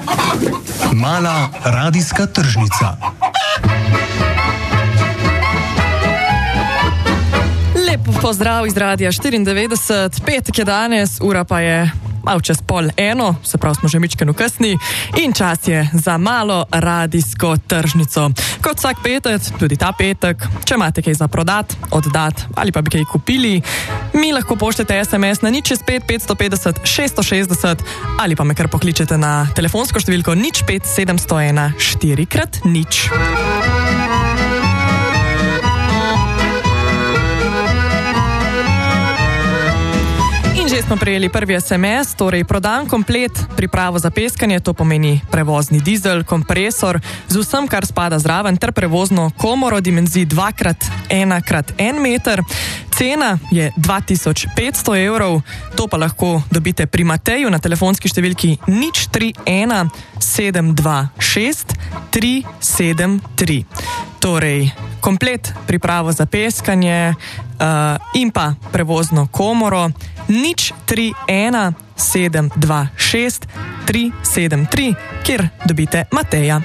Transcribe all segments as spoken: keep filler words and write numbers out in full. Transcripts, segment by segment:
Mala radijska tržnica. Lep pozdrav iz Radia štiriindevetdeset, petek je danes, ura pa je malo čez pol eno, se pravi smo že mičkeno kasni in čas je za malo radijsko tržnico. Kot vsak petek, tudi ta petek, če imate kaj za prodat, oddat ali pa bi kaj kupili, mi lahko pošljete es em es na nič šest pet petsto petdeset šeststo šestdeset ali pa me kar pokličete na telefonsko številko nič pet sedemsto ena štiri krat nič. Že smo prejeli prvi es em es, torej prodan komplet, pripravo za peskanje, to pomeni prevozni dizel, kompresor, z vsem, kar spada zraven, ter prevozno komoro dimenziji dva krat ena krat en meter. Cena je dva tisoč petsto evrov, to pa lahko dobite pri Mateju na telefonski številki nič tri ena sedem dva šest tri sedem tri. Torej, komplet pripravo za peskanje uh, in pa prevozno komoro nič tri ena sedem dva šest tri sedem tri, kjer dobite Mateja.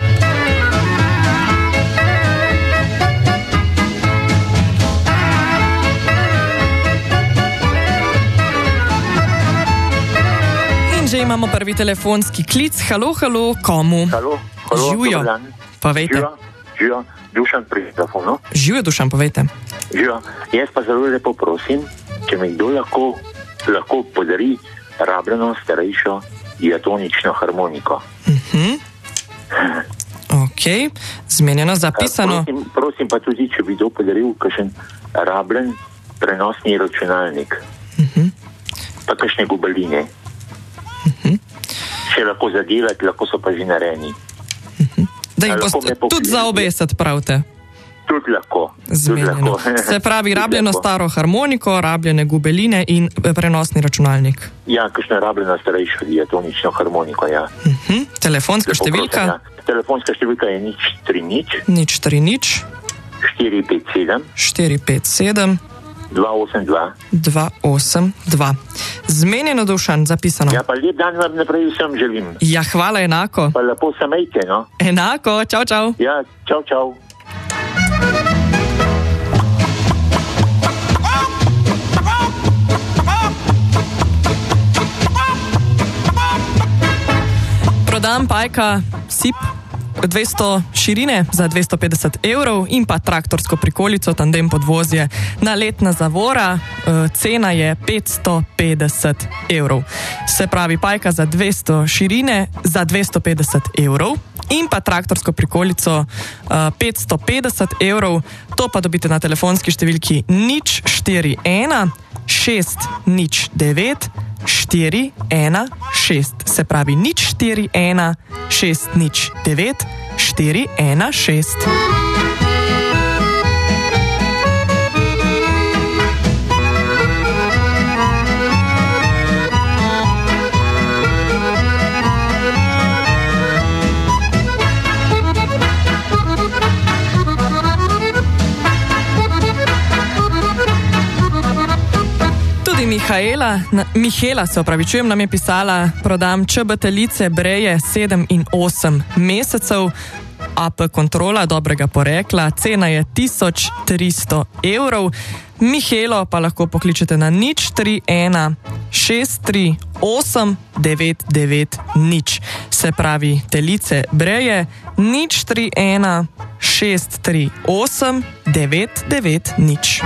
In že imamo prvi telefonski klic. Halo, halo, komu? Halo, halo, Živjo, povejte. Živjo, živjo, Dušan pri telefonu. Živjo, Dušan, povejte. Živjo, jaz pa zelo lepo prosim, če mi kdo lahko, lahko podari rabljeno starejšo diatonično harmoniko. Mhm. Ok, zmenjeno, zapisano. Prosim, prosim pa tudi, če bi kdo podaril kakšen rabljen prenosni računalnik. Mhm. Pa kakšne gubaline. Mhm. Še lahko zadelati, lahko so pa že narejeni. Mhm. Da jih Lahko boste me pokličete. tudi za obesati, pravite. Tudi lahko. Tudi Zmenjeno. lahko. Se pravi, Tudi rabljeno lahko. staro harmoniko, rabljene gubeline in prenosni računalnik. Ja, kakšna rabljena starejša diatonično harmoniko, ja. Mhm. Telefonska Lepo številka prosim, ja. Telefonska številka je nič tri nič nič tri nič štiri pet sedem štiri pet sedem dva osem dva. dva osem dva. Zmenjeno, Dušan, zapisano. Ja, pa lep dan vam naprej vsem želim. Ja, hvala, enako. Pa lepo se majte, no. Enako, čau, čau. Ja, čau, čau. Prodam pajka sip dvesto širine za dvesto petdeset evrov in pa traktorsko prikolico tandem podvozje na letna zavora, e, cena je petsto petdeset evrov. Se pravi, pajka za dvesto širine za dvesto petdeset evrov in pa traktorsko prikolico e, petsto petdeset evrov, to pa dobite na telefonski številki nič štiri ena šest nič devet štiri ena šest. Se pravi nič štiri ena šest nič devet štiri ena šest. Mihaela, na, Mihela, se opravičujem, nam je pisala, prodam čebetelice breje sedem in osem mesecev, A P kontrola dobrega porekla, cena je tisoč tristo evrov. Mihelo pa lahko pokličete na nič tri ena šest tri osem devet devet nič. Se pravi, telice breje nič tri ena šest tri osem devet devet nič.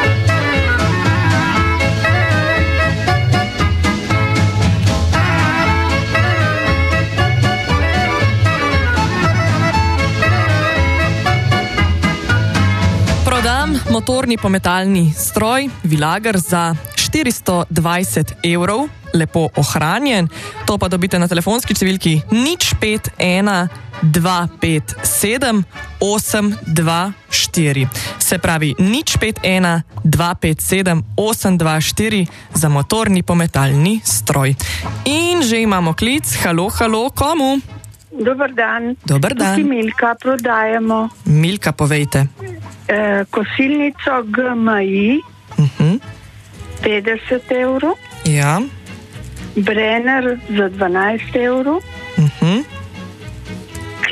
Prodam motorni pometalni stroj Vilager za štiristo dvajset evrov, lepo ohranjen. To pa dobite na telefonski številki nič pet ena dva pet sedem osem dva štiri. Se pravi nič pet ena dva pet sedem osem dva štiri za motorni pometalni stroj. In že imamo klic. Halo, halo, komu? Dobar dan. Dobar dan. Tukaj Milka prodajemo. Milka, povejte. E, kosilnico G M I Uh-huh. petdeset evrov. Ja. Brenner za dvanajst evrov. Uh-huh.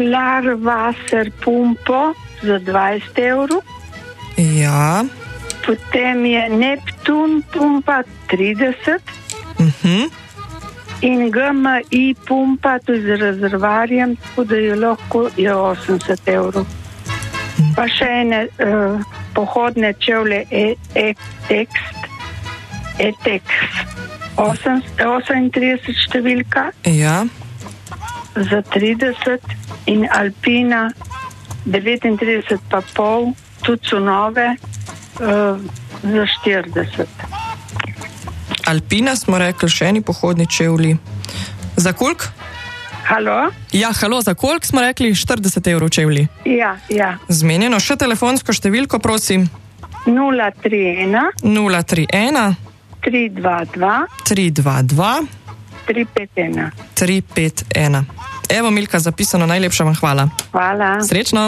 Klarwasser pumpo za dvajset evrov. Ja. Potem je Neptun pumpa trideset. Uh-huh. In G M I pumpa tudi z rezervarjem, tako da je lahko je osemdeset evrov. Pa še ene uh, pohodne čevlje E-Tex, E-Tex osemintrideset številka. Ja. Za trideset in Alpina devetintrideset pa pol, tudi so nove, uh, za štirideset. Alpina smo rekli, še eni pohodni čevlji. Za koliko? Halo? Ja, halo, za koliko smo rekli? štirideset evrov čevlji. Ja, ja. Zmenjeno, še telefonsko številko, prosim. nula tri ena nula tri ena tri dva dva tri dva dva tri pet ena. tri pet ena. Evo, Milka, zapisano, najlepša vam hvala. Hvala. Srečno.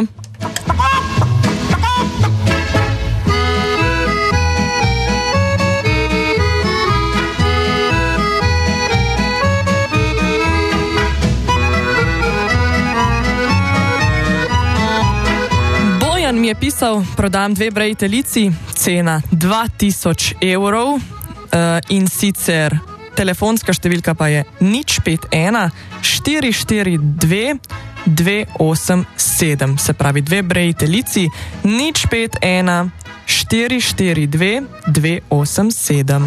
Bojan mi je pisal, prodam dve breji telici, cena dva tisoč evrov, uh, in sicer telefonska številka pa je nič pet ena štiri štiri dve dve osem sedem. Se pravi, dve breji telici, nič pet ena štiri štiri dve dve osem sedem.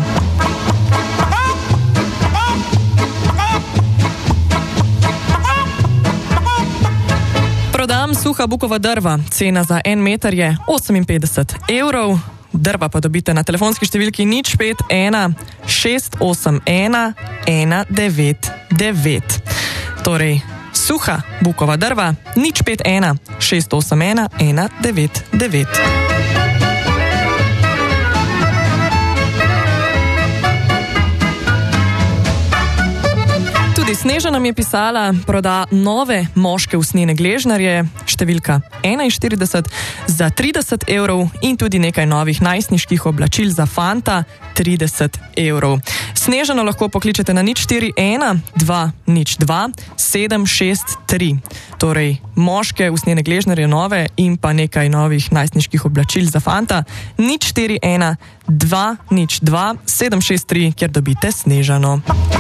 Prodam suha bukova drva, cena za en meter je oseminpetdeset evrov. Drva pa dobite na telefonski številki nič pet ena šest osem ena ena devet devet. Torej, suha bukova drva nič pet ena šest osem ena ena devet devet. Tudi Sneža nam je pisala, proda nove moške usnjene gležnarje, številka enainštirideset, za trideset evrov in tudi nekaj novih najstniških oblačil za fanta, trideset evrov. Snežano lahko pokličete na nič štiri ena dva nič dva sedem šest tri. Torej, moške usnjene gležnarje nove in pa nekaj novih najstniških oblačil za fanta, nič štiri ena dva nič dva sedem šest tri, kjer dobite Snežano.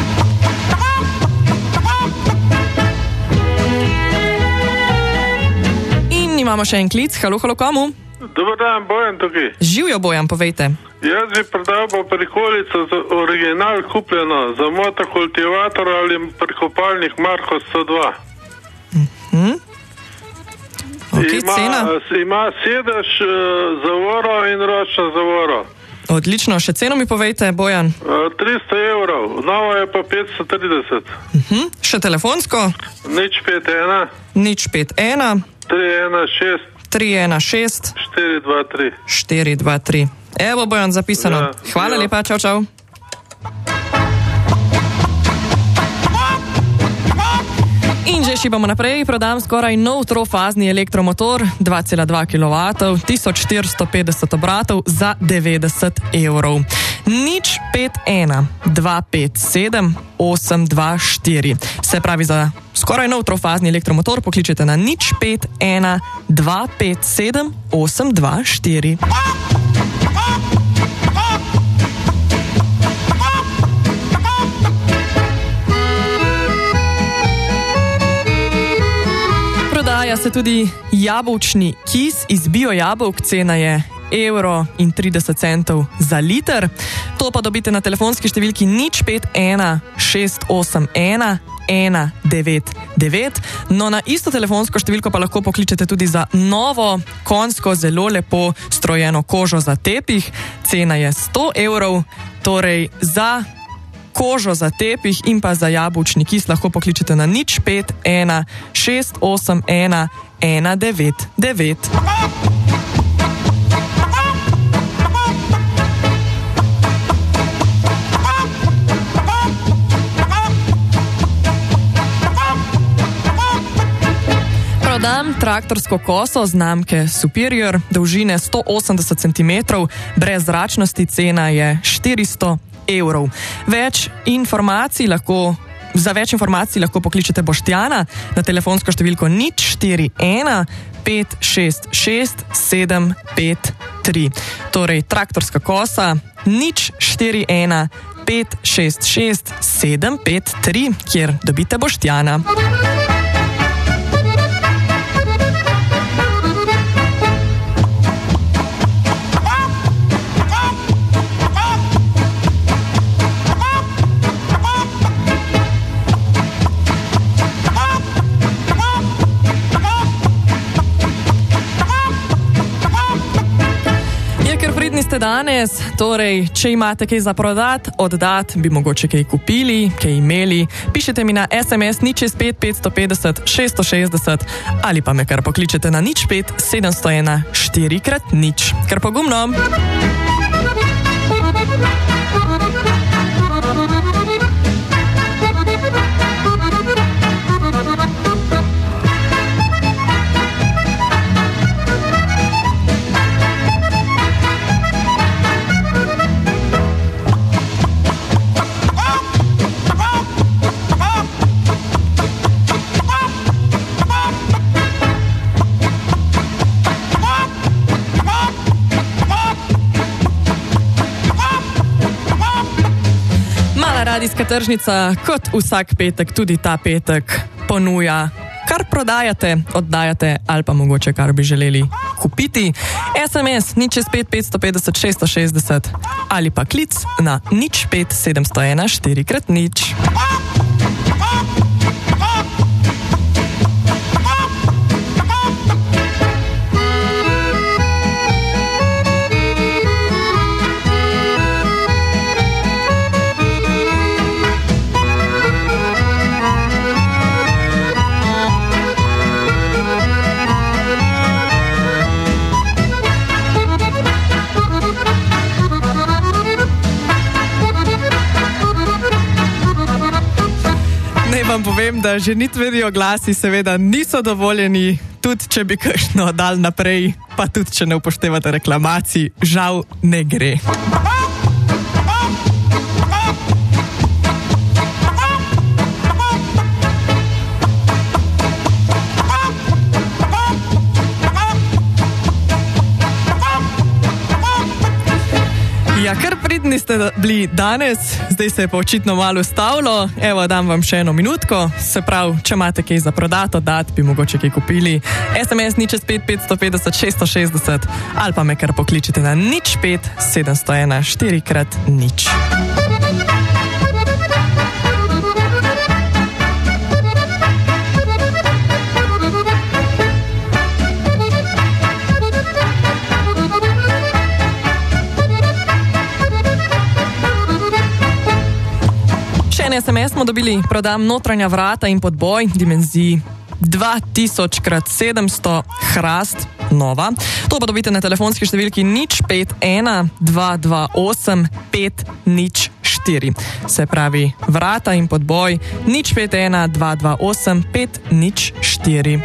Imamo še en klic. Halo, halo, komu? Dobar dan, Bojan tukaj. Živjo, Bojan, povejte. Jaz bi prodal pa prikolico za original kupljeno za motokultivator ali prekopalnik Marko sto dva. Mhm. Ok, ima, cena? Ima sedež, zavoro in ročno zavoro. Odlično, še ceno mi povejte, Bojan. tristo evrov, nova je pa petsto trideset. Mhm. Še telefonsko? nič pet ena nič pet ena tri ena šest tri ena šest štiri dva tri štiri dva tri. Evo, Bojan, zapisano. Ja, Hvala ja. lepa, čau, čau. In že šibamo naprej, prodam skoraj nov trofazni elektromotor, dva cela dva kilovata, tisoč štiristo petdeset obratov za devetdeset evrov. Nič pet ena dva pet sedem osem dva štiri. Se pravi, za skoraj nov trofazni elektromotor pokličete na nič pet ena dva pet sedem osem dva štiri. Prodaja se tudi jabolčni kis iz bio jabolk, cena je evro in trideset centov za liter. To pa dobite na telefonski številki nič pet ena šest osem ena ena devet devet. No, na isto telefonsko številko pa lahko pokličete tudi za novo, konjsko, zelo lepo strojeno kožo za tepih. Cena je sto evrov, torej za kožo za tepih in pa za jabolčni kis lahko pokličete na nič pet ena šest osem ena ena devet devet. Prodam traktorsko koso znamke Superior, dolžine sto osemdeset centimetrov, brez zračnosti, cena je štiristo evrov. Več informacij lahko Za več informacij lahko pokličete Boštjana na telefonsko številko nič štiri ena pet šest šest sedem pet tri. Torej, traktorska kosa nič štiri ena pet šest šest sedem pet tri, kjer dobite Boštjana. Ste danes, torej, če imate kaj za prodat, oddat, bi mogoče kaj kupili, kaj imeli, pišite mi na es em es nič šest pet pet pet šest šest šest šest ali pa me kar pokličete na nič pet sedem sto ena štiri krat nič. Kar pogumno! Radijska tržnica, kot vsak petek, tudi ta petek ponuja, kar prodajate, oddajate ali pa mogoče kar bi želeli kupiti. es em es nič šest pet pet pet šest šest šest ali pa klic na nič pet sedem sto ena štiri krat nič. Vam povem, da že nitveni oglasi seveda niso dovoljeni, tudi če bi kakšno dal naprej, pa tudi če ne upoštevate reklamacij, žal ne gre. Ja, kar pridni ste bili danes, zdaj se je pa očitno malo ustavilo. Evo, dam vam še eno minutko, se pravi, če imate kaj za prodat, oddat, bi mogoče kaj kupili. es em es nič šest pet pet pet šest šest šest ali pa me kar pokličite na nič pet sedem sto ena štiri krat nič. es em es smo dobili, prodam notranja vrata in podboj, dimenziji dva tisoč krat sedemsto, Hrast, nova. To pa dobite na telefonski številki nič pet ena dva dva osem pet nič štiri. Se pravi, vrata in podboj nič pet ena dva dva osem pet nič štiri.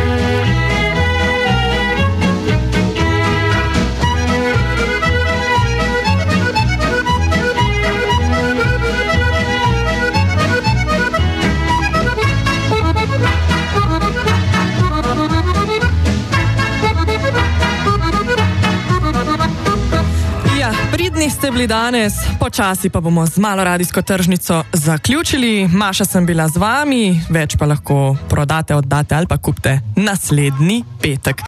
Pridni ste bili danes, počasi pa bomo z malo radijsko tržnico zaključili. Maša sem bila z vami, več pa lahko prodate, oddate ali pa kupite naslednji petek.